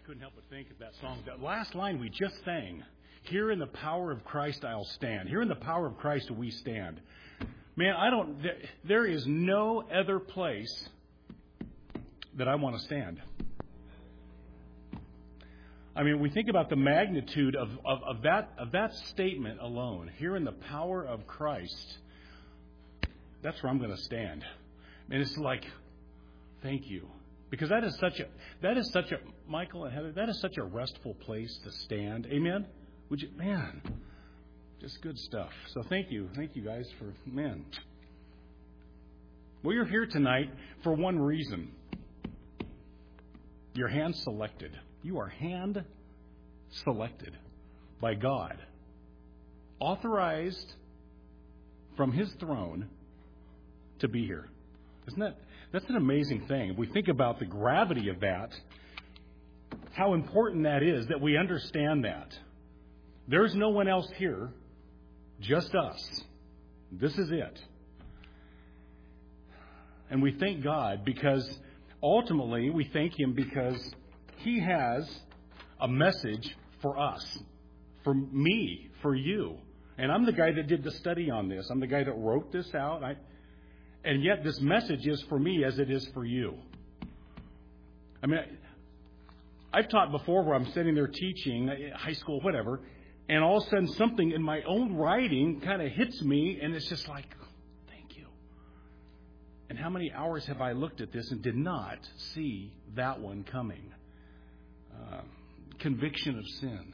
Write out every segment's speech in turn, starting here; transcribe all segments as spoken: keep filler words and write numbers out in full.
couldn't help but think of that song. That last line we just sang, here in the power of Christ I'll stand. Here in the power of Christ we stand. Man, I don't, there is no other place that I want to stand. I mean, we think about the magnitude of, of, of that of that statement alone. Here in the power of Christ, that's where I'm going to stand. And it's like, thank you. Because that is such a, that is such a, Michael and Heather, that is such a restful place to stand. Amen? Would you, man, just good stuff. So thank you. Thank you guys for, man. Well, you're here tonight for one reason. You're hand selected. You are hand selected by God. Authorized from His throne to be here. Isn't that, that's an amazing thing. If we think about the gravity of that, how important that is that we understand that. There's no one else here, just us. This is it. And we thank God because ultimately we thank Him because He has a message for us, for me, for you. And I'm the guy that did the study on this. I'm the guy that wrote this out. I, and yet this message is for me as it is for you. I mean, I, I've taught before where I'm sitting there teaching, high school, whatever, and all of a sudden something in my own writing kind of hits me, and it's just like, thank you. And how many hours have I looked at this and did not see that one coming? Uh, conviction of sin.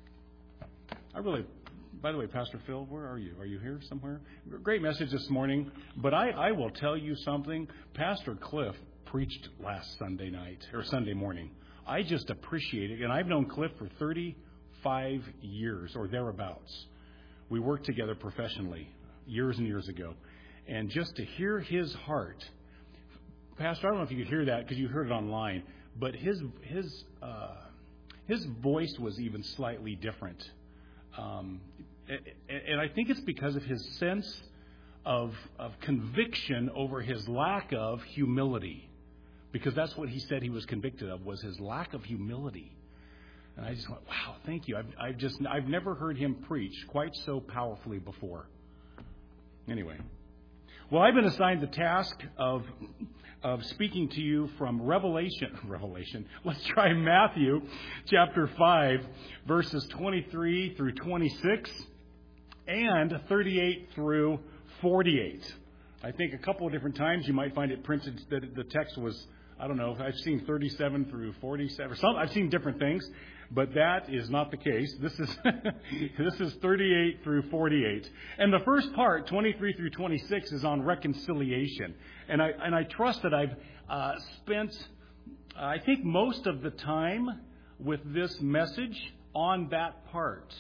I really... By the way, Pastor Phil, where are you? Are you here somewhere? Great message this morning. But I, I will tell you something. Pastor Cliff preached last Sunday night, or Sunday morning. I just appreciate it. And I've known Cliff for thirty-five years, or thereabouts. We worked together professionally years and years ago. And just to hear his heart. Pastor, I don't know if you could hear that because you heard it online. But his, his, uh, his voice was even slightly different. Um, and I think it's because of his sense of, of conviction over his lack of humility. Because that's what he said he was convicted of, was his lack of humility. And I just went, wow, thank you. I've, I've just, I've never heard him preach quite so powerfully before. Anyway. Well, I've been assigned the task of, of speaking to you from Revelation. Revelation. Let's try Matthew chapter five, verses twenty-three through twenty-six and thirty-eight through forty-eight. I think a couple of different times you might find it printed that the text was, I don't know, I've seen thirty-seven through forty-seven. Some, I've seen different things, but that is not the case. This is this is thirty-eight through forty-eight. And the first part, twenty-three through twenty-six, is on reconciliation. And I and I trust that I've uh, spent, uh, I think, most of the time with this message on that part.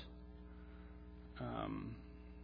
Um,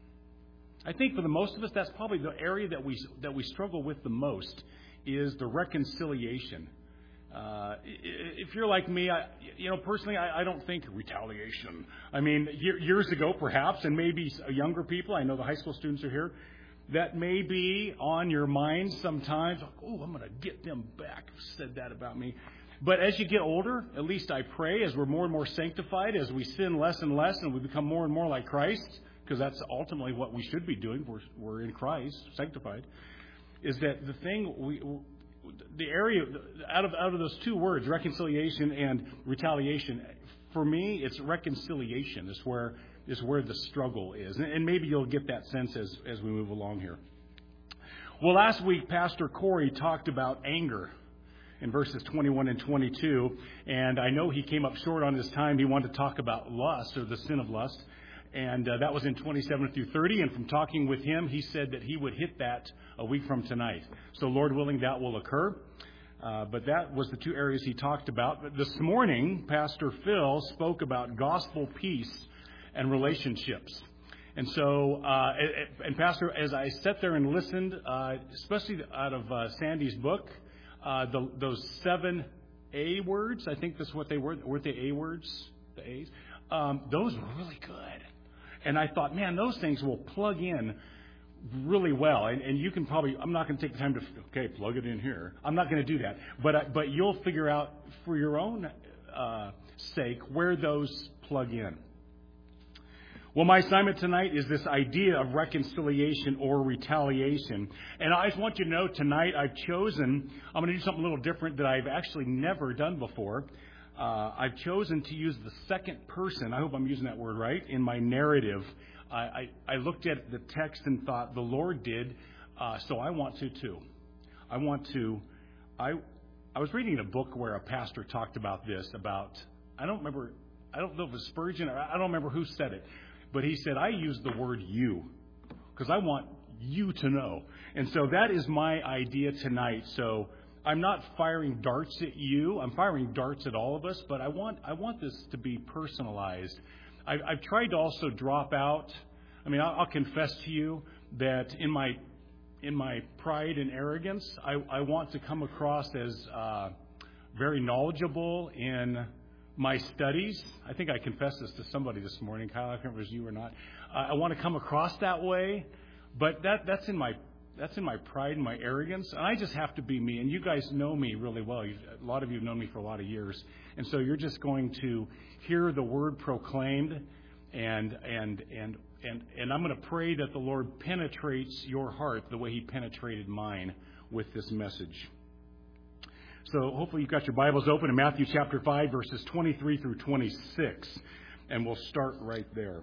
I think for the most of us, that's probably the area that we that we struggle with the most, is the reconciliation. Uh, if you're like me, I, you know, personally, I, I don't think retaliation. I mean, years ago, perhaps, and maybe younger people, I know the high school students are here, that may be on your mind sometimes. Like, oh, I'm going to get them back who said that about me. But as you get older, at least I pray, as we're more and more sanctified, as we sin less and less, and we become more and more like Christ, because that's ultimately what we should be doing. We're, we're in Christ, sanctified. Is that the thing we, the area out of out of those two words, reconciliation and retaliation, for me, it's reconciliation is where is where the struggle is, and, and maybe you'll get that sense as as we move along here. Well, last week, Pastor Corey talked about anger in verses twenty-one and twenty-two, and I know he came up short on his time. He wanted to talk about lust, or the sin of lust. And uh, that was in twenty-seven through thirty. And from talking with him, he said that he would hit that a week from tonight. So Lord willing, that will occur. Uh, but that was the two areas he talked about. But this morning, Pastor Phil spoke about gospel peace and relationships. And so, uh, and Pastor, as I sat there and listened, uh, especially out of uh, Sandy's book, uh, the, those seven A words, I think that's what they were. Weren't they A words? The A's? Um, those were really good. And I thought, man, those things will plug in really well. And, and you can probably, I'm not going to take the time to, okay, plug it in here. I'm not going to do that. But uh, but you'll figure out for your own uh, sake where those plug in. Well, my assignment tonight is this idea of reconciliation or retaliation. And I just want you to know tonight I've chosen, I'm going to do something a little different that I've actually never done before. Uh, I've chosen to use the second person, I hope I'm using that word right, in my narrative. I, I, I looked at the text and thought the Lord did, uh, so I want to too. I want to, I I was reading a book where a pastor talked about this, about, I don't remember, I don't know if it was Spurgeon, or I don't remember who said it, but he said, I use the word you, because I want you to know. And so that is my idea tonight. So I'm not firing darts at you. I'm firing darts at all of us, but I want I want this to be personalized. I've, I've tried to also drop out. I mean, I'll, I'll confess to you that in my in my pride and arrogance, I, I want to come across as uh, very knowledgeable in my studies. I think I confessed this to somebody this morning. Kyle, I can't remember if it was you or not. Uh, I want to come across that way, but that that's in my That's in my pride and my arrogance, and I just have to be me. And you guys know me really well. You've, a lot of you have known me for a lot of years, and so you're just going to hear the word proclaimed, and and and and and I'm going to pray that the Lord penetrates your heart the way He penetrated mine with this message. So hopefully you've got your Bibles open in Matthew chapter five, verses twenty-three through twenty-six, and we'll start right there.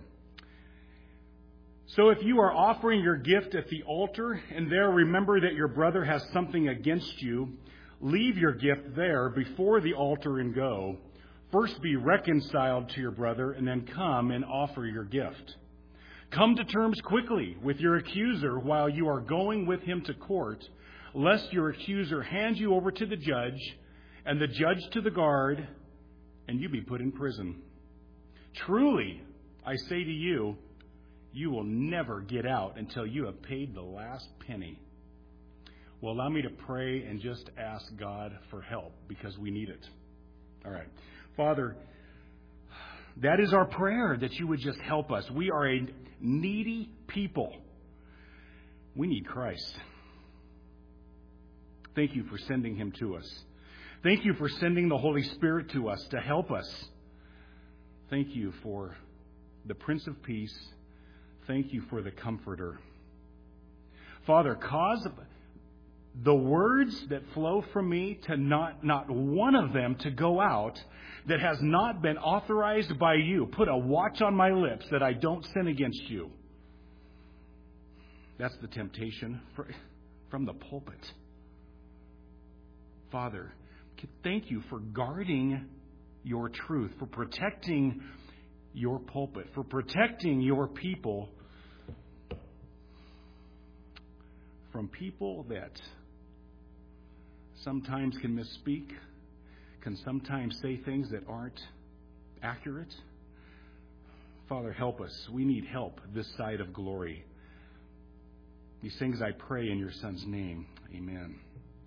So if you are offering your gift at the altar and there remember that your brother has something against you, leave your gift there before the altar and go. First be reconciled to your brother and then come and offer your gift. Come to terms quickly with your accuser while you are going with him to court, lest your accuser hand you over to the judge and the judge to the guard and you be put in prison. Truly, I say to you, you will never get out until you have paid the last penny. Well, allow me to pray and just ask God for help because we need it. All right. Father, that is our prayer, that you would just help us. We are a needy people. We need Christ. Thank you for sending him to us. Thank you for sending the Holy Spirit to us to help us. Thank you for the Prince of Peace. Thank you for the Comforter. Father, cause the words that flow from me to not, not one of them to go out that has not been authorized by you. Put a watch on my lips that I don't sin against you. That's the temptation for, from the pulpit. Father, thank you for guarding your truth, for protecting your pulpit, for protecting your people from people that sometimes can misspeak, can sometimes say things that aren't accurate. Father, help us. We need help this side of glory. These things I pray in your Son's name. Amen.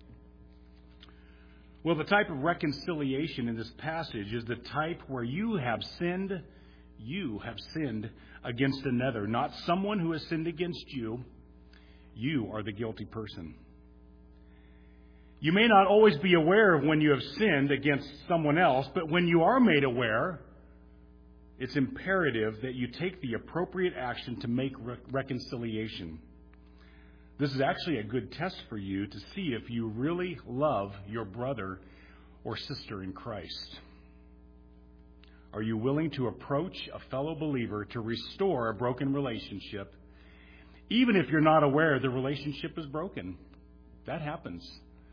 Well, the type of reconciliation in this passage is the type where you have sinned, you have sinned against another, not someone who has sinned against you. You are the guilty person. You may not always be aware of when you have sinned against someone else, but when you are made aware, it's imperative that you take the appropriate action to make re- reconciliation. This is actually a good test for you to see if you really love your brother or sister in Christ. Are you willing to approach a fellow believer to restore a broken relationship, even if you're not aware the relationship is broken? That happens.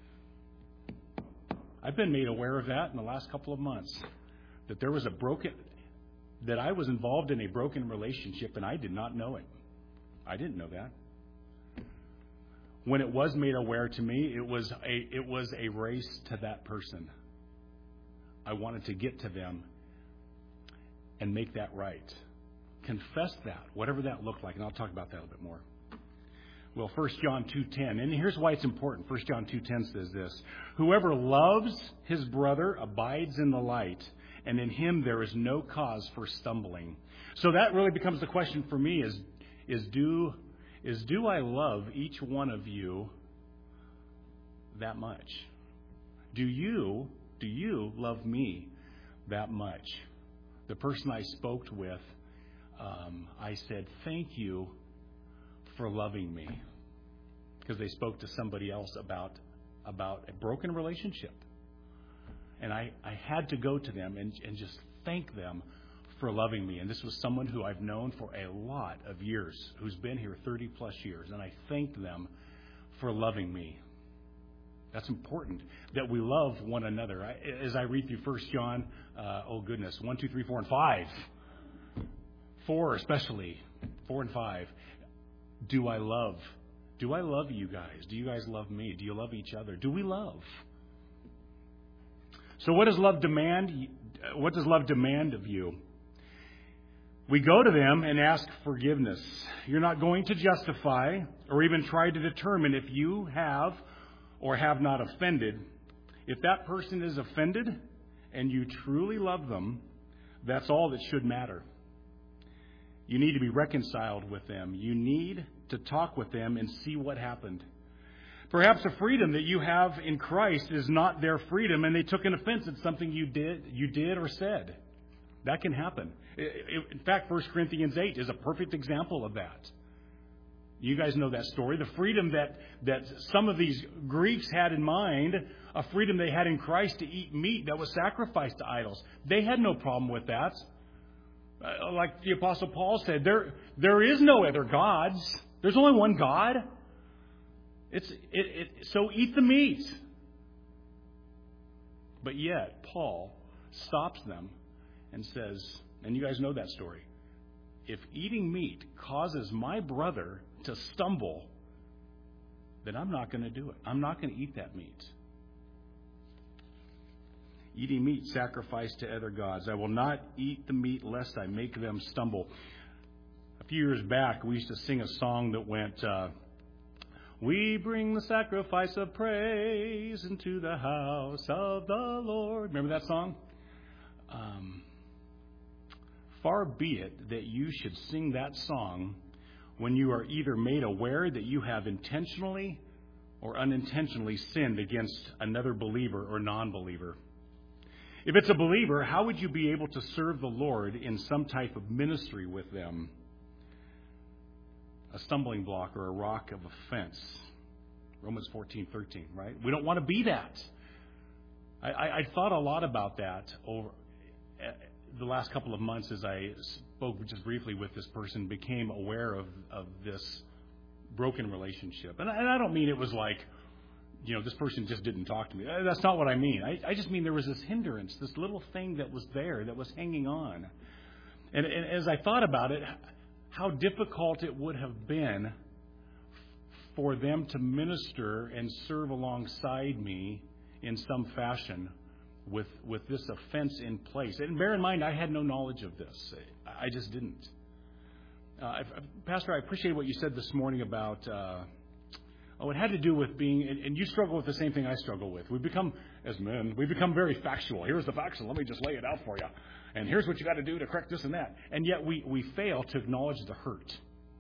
I've been made aware of that in the last couple of months, that there was a broken, that I was involved in a broken relationship and I did not know it. I didn't know that. When it was made aware to me, it was a it was a race to that person. I wanted to get to them and make that right. Confess that, whatever that looked like, and I'll talk about that a little bit more. Well, First John two ten, and here's why it's important. First John two ten says this: whoever loves his brother abides in the light, and in him there is no cause for stumbling. So that really becomes the question for me: is is do is do I love each one of you that much? Do you do you love me that much. The person I spoke with, um, I said, thank you for loving me. Because they spoke to somebody else about about a broken relationship. And I, I had to go to them and, and just thank them for loving me. And this was someone who I've known for a lot of years, who's been here thirty plus years. And I thanked them for loving me. That's important, that we love one another. I, as I read through First John, uh, oh goodness, one, two, three, four, and five. Four especially, four and five. Do I love? Do I love you guys? Do you guys love me? Do you love each other? Do we love? So what does love demand? What does love demand of you? We go to them and ask forgiveness. You're not going to justify or even try to determine if you have or have not offended. If that person is offended and you truly love them, that's all that should matter. You need to be reconciled with them. You need to talk with them and see what happened. Perhaps the freedom that you have in Christ is not their freedom, and they took an offense at something you did, you did or said. That can happen. In fact, First Corinthians eight is a perfect example of that. You guys know that story. The freedom that, that some of these Greeks had in mind, a freedom they had in Christ to eat meat that was sacrificed to idols. They had no problem with that. Uh, like the Apostle Paul said, there there is no other gods. There's only one God. It's it, it, so eat the meat. But yet, Paul stops them and says, and you guys know that story, if eating meat causes my brother to stumble, then I'm not going to do it. I'm not going to eat that meat. Eating meat sacrificed to other gods. I will not eat the meat lest I make them stumble. A few years back, we used to sing a song that went, uh, we bring the sacrifice of praise into the house of the Lord. Remember that song? Um, far be it that you should sing that song when you are either made aware that you have intentionally or unintentionally sinned against another believer or non-believer. If it's a believer, how would you be able to serve the Lord in some type of ministry with them? A stumbling block or a rock of offense. Romans fourteen thirteen, right? We don't want to be that. I, I, I thought a lot about that over uh, the last couple of months as I spoke just briefly with this person, became aware of, of this broken relationship. And I, and I don't mean it was like, you know, this person just didn't talk to me. That's not what I mean. I, I just mean there was this hindrance, this little thing that was there, that was hanging on. And, and as I thought about it, how difficult it would have been for them to minister and serve alongside me in some fashion with with this offense in place. And bear in mind, I had no knowledge of this. I just didn't. Uh, Pastor, I appreciate what you said this morning about... Uh, Oh, it had to do with being, and, and you struggle with the same thing I struggle with. We become, as men, we become very factual. Here's the facts, and let me just lay it out for you. And here's what you got to do to correct this and that. And yet we, we fail to acknowledge the hurt.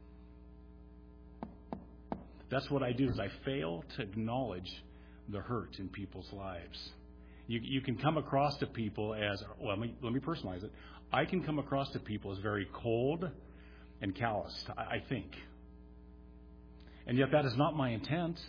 That's what I do, is I fail to acknowledge the hurt in people's lives. You, you can come across to people as, well, let me, let me personalize it. I can come across to people as very cold and calloused, I, I think. And yet that is not my intent.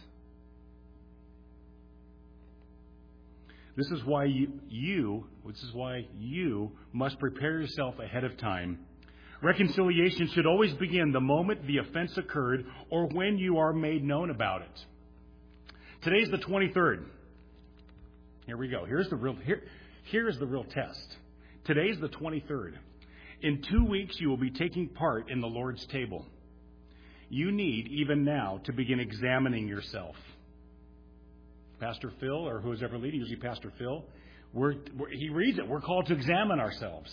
This is why you, you, this is why you must prepare yourself ahead of time. Reconciliation should always begin the moment the offense occurred or when you are made known about it. Today's the twenty-third. Here we go. Here's the real here, here's the real test. Today's the twenty-third. In two weeks you will be taking part in the Lord's table. You need, even now, to begin examining yourself. Pastor Phil, or who's ever leading, usually Pastor Phil, we're, we're, he reads it. We're called to examine ourselves.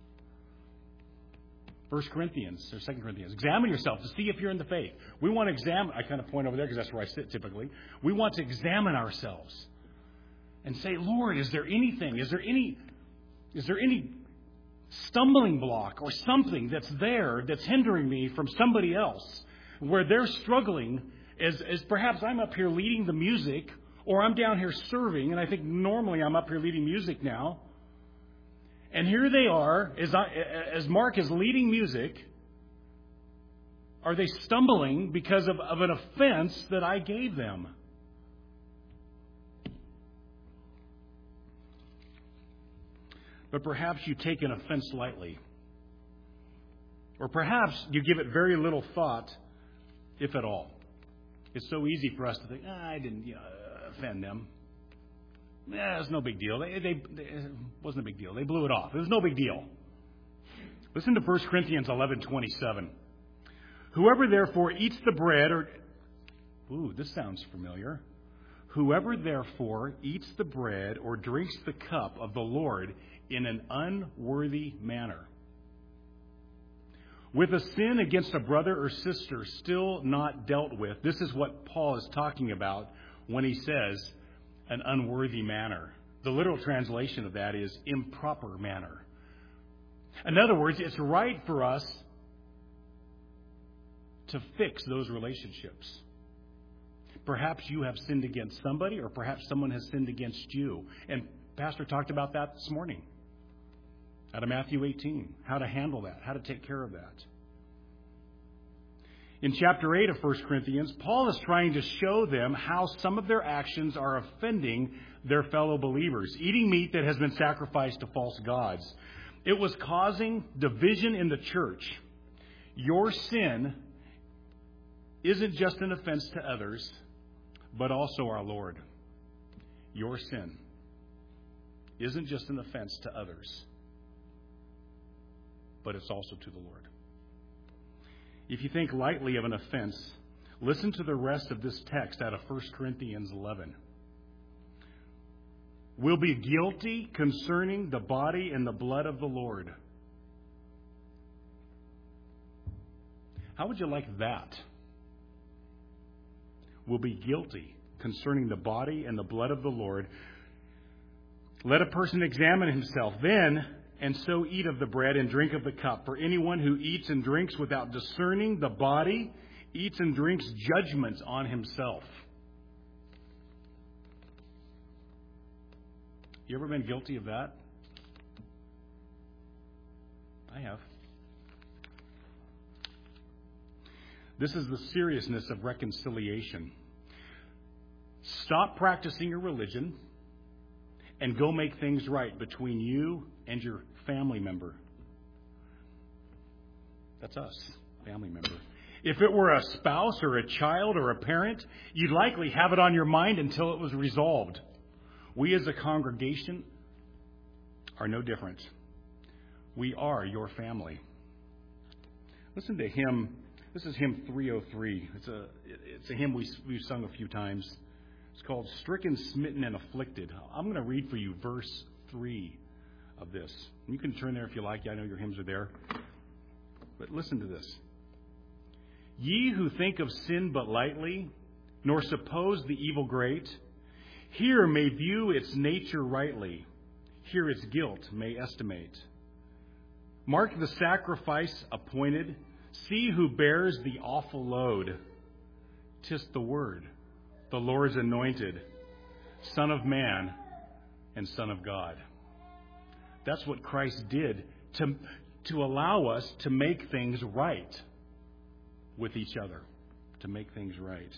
First Corinthians, or Second Corinthians. Examine yourself to see if you're in the faith. We want to examine, I kind of point over there because that's where I sit typically. We want to examine ourselves and say, Lord, is there anything, is there any, is there any stumbling block or something that's there that's hindering me from somebody else? Where they're struggling, as, as perhaps I'm up here leading the music, or I'm down here serving, and I think normally I'm up here leading music now, And here they are, as, I, as Mark is leading music, are they stumbling because of, of an offense that I gave them? But perhaps you take an offense lightly. Or perhaps you give it very little thought, if at all. It's so easy for us to think, ah, I didn't you know, offend them. Yeah, it's no big deal. They, they, they, it wasn't a big deal. They blew it off. It was no big deal. Listen to First Corinthians eleven twenty-seven. Whoever therefore eats the bread, or... Ooh, this sounds familiar. Whoever therefore eats the bread or drinks the cup of the Lord in an unworthy manner, with a sin against a brother or sister still not dealt with. This is what Paul is talking about when he says an unworthy manner. The literal translation of that is improper manner. In other words, it's right for us to fix those relationships. Perhaps you have sinned against somebody, or perhaps someone has sinned against you. And Pastor talked about that this morning out of Matthew eighteen, how to handle that, how to take care of that. In chapter eight of First Corinthians, Paul is trying to show them how some of their actions are offending their fellow believers. Eating meat that has been sacrificed to false gods. It was causing division in the church. Your sin isn't just an offense to others, but also our Lord. Your sin isn't just an offense to others, but it's also to the Lord. If you think lightly of an offense, listen to the rest of this text out of First Corinthians eleven. Will be guilty concerning the body and the blood of the Lord. How would you like that? Will be guilty concerning the body and the blood of the Lord. Let a person examine himself then, and so eat of the bread and drink of the cup. For anyone who eats and drinks without discerning the body eats and drinks judgment on himself. You ever been guilty of that? I have. This is the seriousness of reconciliation. Stop practicing your religion and go make things right between you and your family member. That's us, family member. If it were a spouse or a child or a parent, you'd likely have it on your mind until it was resolved. We as a congregation are no different. We are your family. Listen to hymn. This is hymn three oh three. It's a it's a hymn we, we've sung a few times. It's called Stricken, Smitten, and Afflicted. I'm going to read for you verse three of this. You can turn there if you like. I know your hymns are there. But listen to this. Ye who think of sin but lightly, nor suppose the evil great, here may view its nature rightly, here its guilt may estimate. Mark the sacrifice appointed, see who bears the awful load. 'Tis the Word, the Lord's anointed, Son of Man and Son of God. That's what Christ did to, to allow us to make things right with each other, to make things right.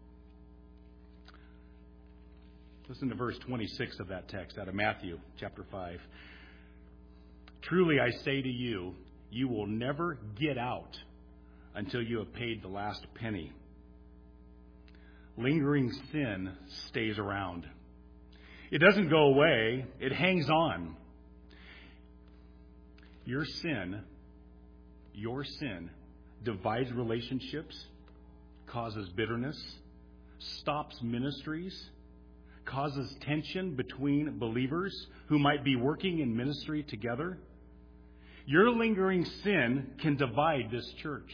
Listen to verse twenty-six of that text out of Matthew chapter five. Truly I say to you, you will never get out until you have paid the last penny. Lingering sin stays around. It doesn't go away. It hangs on. Your sin, your sin divides relationships, causes bitterness, stops ministries, causes tension between believers who might be working in ministry together. Your lingering sin can divide this church.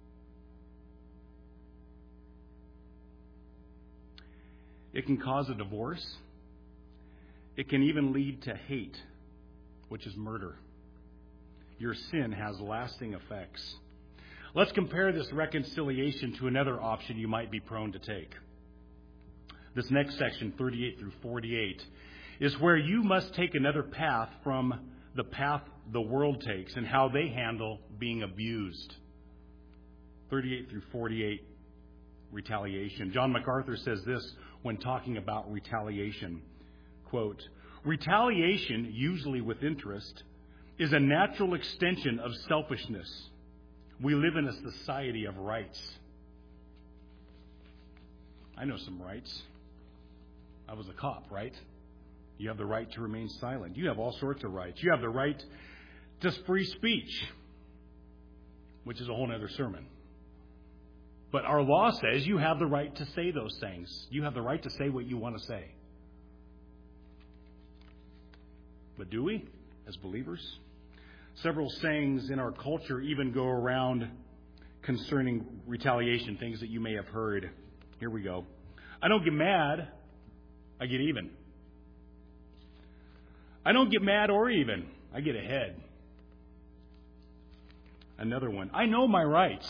It can cause a divorce. It can even lead to hate, which is murder. Your sin has lasting effects. Let's compare this reconciliation to another option you might be prone to take. This next section, thirty-eight through forty-eight, is where you must take another path from the path the world takes and how they handle being abused. thirty-eight through forty-eight, retaliation. John MacArthur says this when talking about retaliation. Quote, retaliation, usually with interest, is a natural extension of selfishness. We live in a society of rights. I know some rights. I was a cop, right? You have the right to remain silent. You have all sorts of rights. You have the right to free speech, which is a whole other sermon. But our law says you have the right to say those things. You have the right to say what you want to say. But do we, as believers? Several sayings in our culture even go around concerning retaliation, things that you may have heard. Here we go. I don't get mad, I get even. I don't get mad or even, I get ahead. Another one. I know my rights.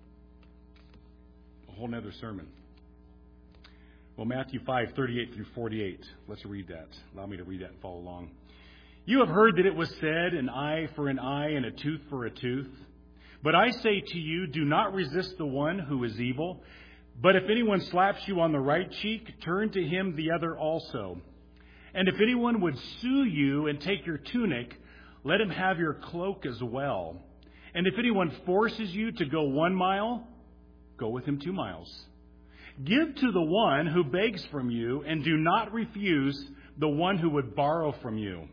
A whole other sermon. Well, Matthew five, thirty-eight through forty-eight. Let's read that. Allow me to read that and follow along. You have heard that it was said, an eye for an eye and a tooth for a tooth. But I say to you, do not resist the one who is evil. But if anyone slaps you on the right cheek, turn to him the other also. And if anyone would sue you and take your tunic, let him have your cloak as well. And if anyone forces you to go one mile, go with him two miles. Give to the one who begs from you, and do not refuse the one who would borrow from you.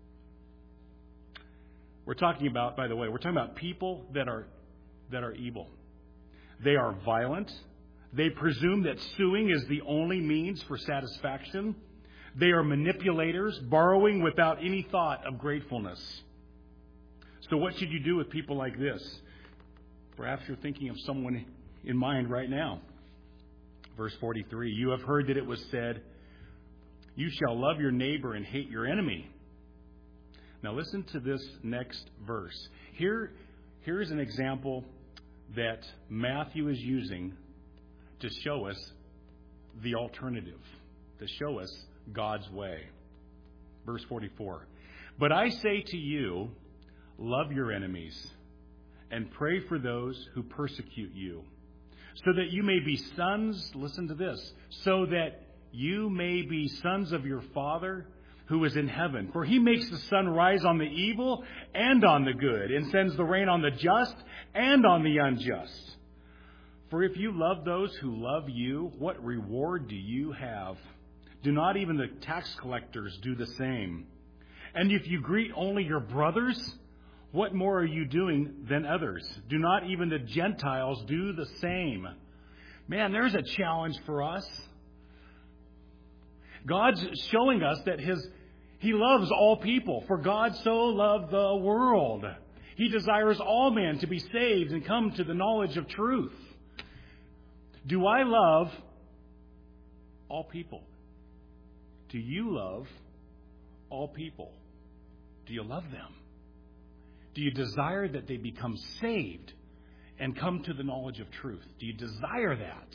We're talking about, by the way, we're talking about people that are that are evil. They are violent. They presume that suing is the only means for satisfaction. They are manipulators, borrowing without any thought of gratefulness. So what should you do with people like this? Perhaps you're thinking of someone in mind right now. Verse forty-three, you have heard that it was said, you shall love your neighbor and hate your enemy. Now listen to this next verse. Here, here's an example that Matthew is using to show us the alternative, to show us God's way. Verse forty-four. But I say to you, love your enemies and pray for those who persecute you, so that you may be sons, listen to this, so that you may be sons of your Father who is in heaven. For he makes the sun rise on the evil and on the good, and sends the rain on the just and on the unjust. For if you love those who love you, what reward do you have? Do not even the tax collectors do the same? And if you greet only your brothers, what more are you doing than others? Do not even the Gentiles do the same? Man, there's a challenge for us. God's showing us that his He loves all people. For God so loved the world. He desires all men to be saved and come to the knowledge of truth. Do I love all people? Do you love all people? Do you love them? Do you desire that they become saved and come to the knowledge of truth? Do you desire that?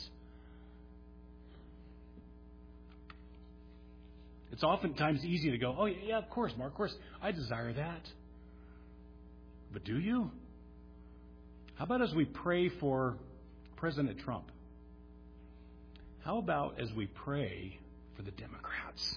It's oftentimes easy to go, oh, yeah, of course, Mark, of course, I desire that. But do you? How about as we pray for President Trump? How about as we pray for the Democrats?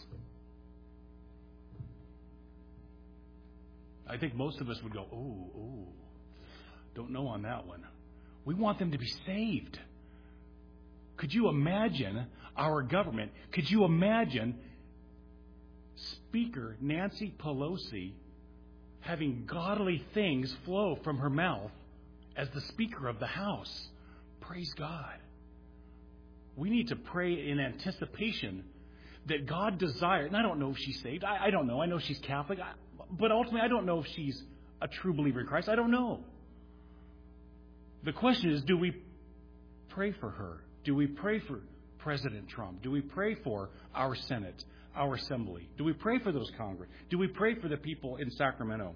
I think most of us would go, oh, oh, don't know on that one. We want them to be saved. Could you imagine our government? Could you imagine Speaker Nancy Pelosi having godly things flow from her mouth as the Speaker of the House? Praise God. We need to pray in anticipation that God desires, and I don't know if she's saved. I, I don't know. I know she's Catholic. I, but ultimately, I don't know if she's a true believer in Christ. I don't know. The question is, do we pray for her? Do we pray for President Trump? Do we pray for our Senate, our Assembly? Do we pray for those Congress? Do we pray for the people in Sacramento?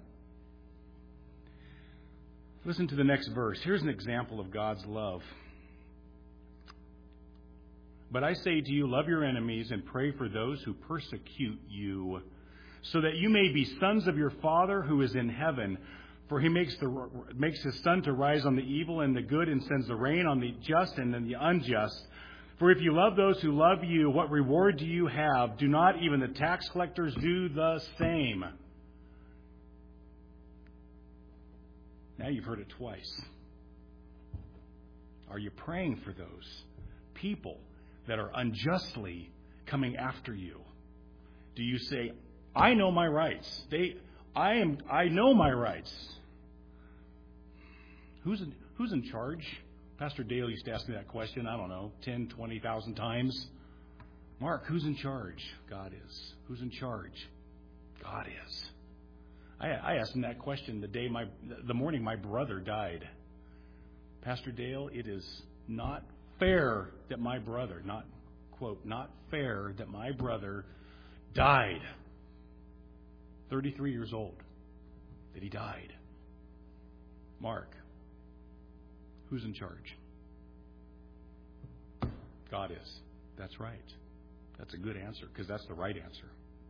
Listen to the next verse. Here's an example of God's love. But I say to you, love your enemies and pray for those who persecute you, so that you may be sons of your Father who is in heaven. For he makes the makes his sun to rise on the evil and the good, and sends the rain on the just and on the unjust. For if you love those who love you, what reward do you have? Do not even the tax collectors do the same? Now you've heard it twice. Are you praying for those people that are unjustly coming after you? Do you say, I know my rights. They, I am, I know my rights. Who's in, who's in charge? Pastor Dale used to ask me that question, I don't know, ten, twenty thousand times. Mark, who's in charge? God is. Who's in charge? God is. I, I asked him that question the day my, the morning my brother died. Pastor Dale, it is not fair that my brother, not, quote, not fair that my brother died. thirty-three years old, that he died. Mark, who's in charge? God is. That's right. That's a good answer, because that's the right answer.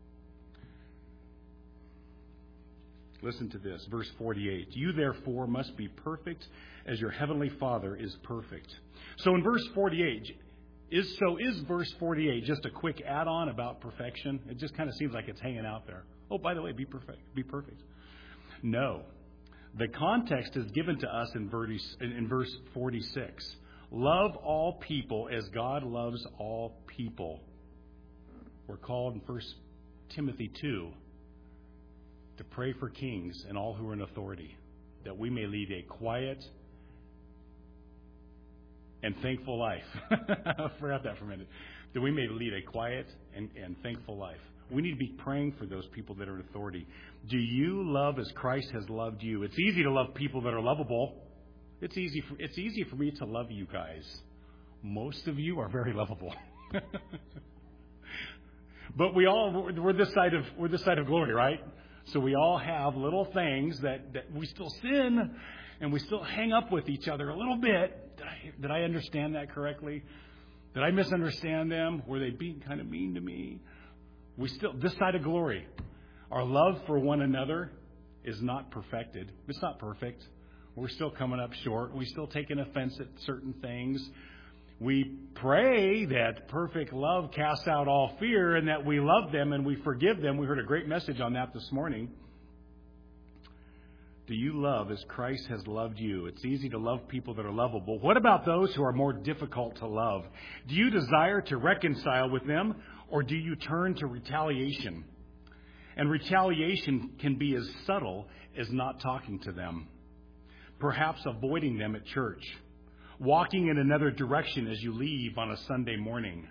Listen to this, verse forty-eight. You therefore must be perfect as your heavenly Father is perfect. So in verse forty-eight, is so is verse forty-eight just a quick add-on about perfection? It just kind of seems like it's hanging out there. Oh, by the way, be perfect. Be perfect. No. The context is given to us in verse, in verse forty-six. Love all people as God loves all people. We're called in First Timothy two to pray for kings and all who are in authority, that we may lead a quiet and thankful life. I forgot that for a minute. That we may lead a quiet and, and thankful life. We need to be praying for those people that are in authority. Do you love as Christ has loved you? It's easy to love people that are lovable. It's easy for, it's easy for me to love you guys. Most of you are very lovable. But we all, we're this side of, we're this side of glory, right? So we all have little things that, that we still sin and we still hang up with each other a little bit. Did I, did I understand that correctly? Did I misunderstand them? Were they being kind of mean to me? We still, this side of glory, our love for one another is not perfected. It's not perfect. We're still coming up short. We still take an offense at certain things. We pray that perfect love casts out all fear and that we love them and we forgive them. We heard a great message on that this morning. Do you love as Christ has loved you? It's easy to love people that are lovable. What about those who are more difficult to love? Do you desire to reconcile with them, or do you turn to retaliation? And retaliation can be as subtle as not talking to them, perhaps avoiding them at church, walking in another direction as you leave on a Sunday morning.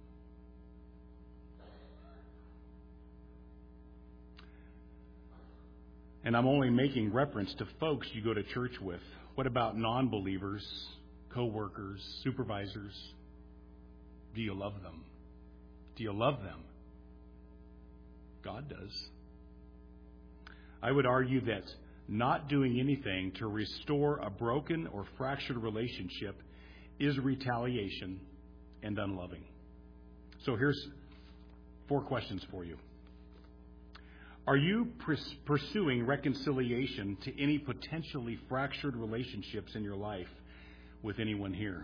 And I'm only making reference to folks you go to church with. What about non-believers, co-workers, supervisors? Do you love them? Do you love them? God does. I would argue that not doing anything to restore a broken or fractured relationship is retaliation and unloving. So here's four questions for you. Are you pers- pursuing reconciliation to any potentially fractured relationships in your life with anyone here?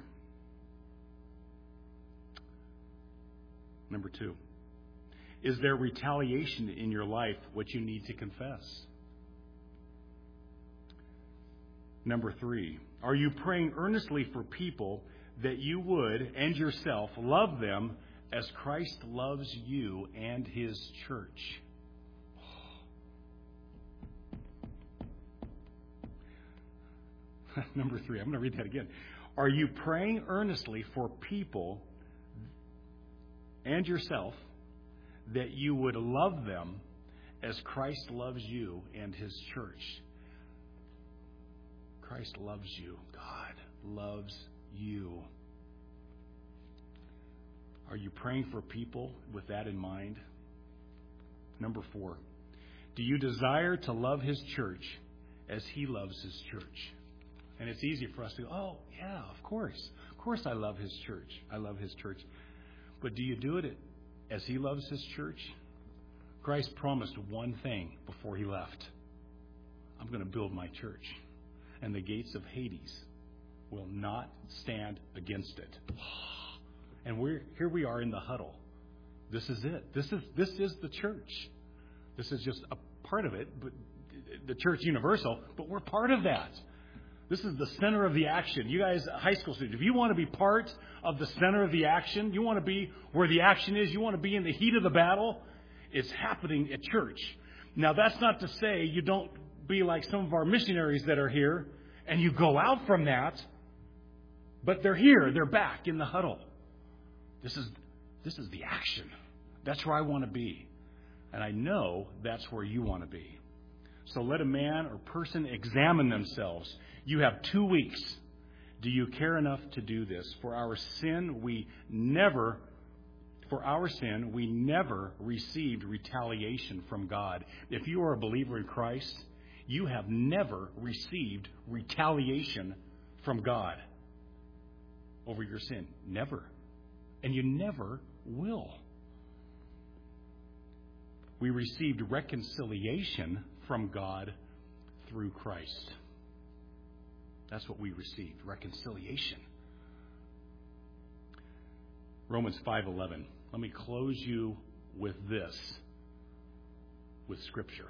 Number two, is there retaliation in your life which you need to confess? Number three, are you praying earnestly for people that you would and yourself love them as Christ loves you and His church? Number three, I'm going to read that again. Are you praying earnestly for people and yourself that you would love them as Christ loves you and His church? Christ loves you. God loves you. Are you praying for people with that in mind? Number four, do you desire to love His church as He loves His church? And it's easy for us to go, oh, yeah, of course. Of course I love His church. I love His church. But do you do it as He loves His church? Christ promised one thing before he left. I'm going to build my church, and the gates of Hades will not stand against it. And we're here we are in the huddle. This is it. This is this is the church. This is just a part of it, but the church universal, but we're part of that. This is the center of the action. You guys, high school students, if you want to be part of the center of the action, you want to be where the action is, you want to be in the heat of the battle, it's happening at church. Now, that's not to say you don't be like some of our missionaries that are here and you go out from that, but they're here, they're back in the huddle. This is this is the action. That's where I want to be. And I know that's where you want to be. So let a man or person examine themselves. You have two weeks. Do you care enough to do this? For our sin, we never, for our sin, we never received retaliation from God. If you are a believer in Christ, you have never received retaliation from God over your sin. Never. And you never will. We received reconciliation from God through Christ. That's what we received, reconciliation. Romans five eleven. Let me close you with this, with Scripture.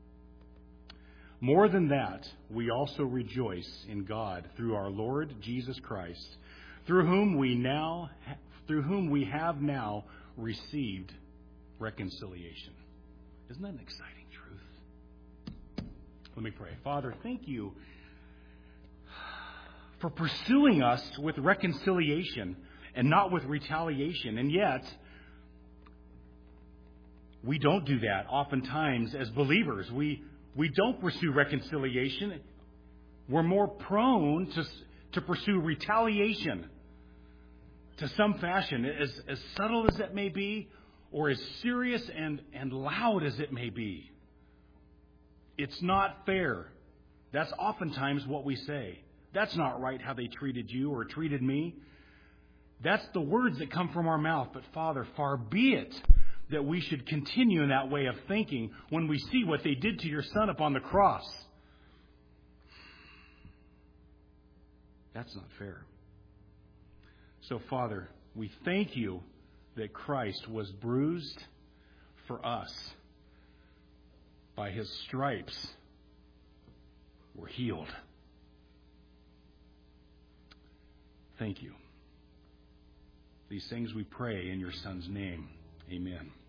More than that, we also rejoice in God through our Lord Jesus Christ, through whom we now, through whom we have now received reconciliation. Isn't that an exciting truth? Let me pray. Father, thank you for pursuing us with reconciliation and not with retaliation. And yet, we don't do that oftentimes as believers. We we don't pursue reconciliation. We're more prone to, to pursue retaliation to some fashion, as, as subtle as it may be, or as serious and, and loud as it may be. It's not fair. That's oftentimes what we say. That's not right how they treated you or treated me. That's the words that come from our mouth. But Father, far be it that we should continue in that way of thinking when we see what they did to your Son upon the cross. That's not fair. So, Father, we thank you that Christ was bruised for us. By his stripes, we're healed. Thank you. These things we pray in your Son's name. Amen.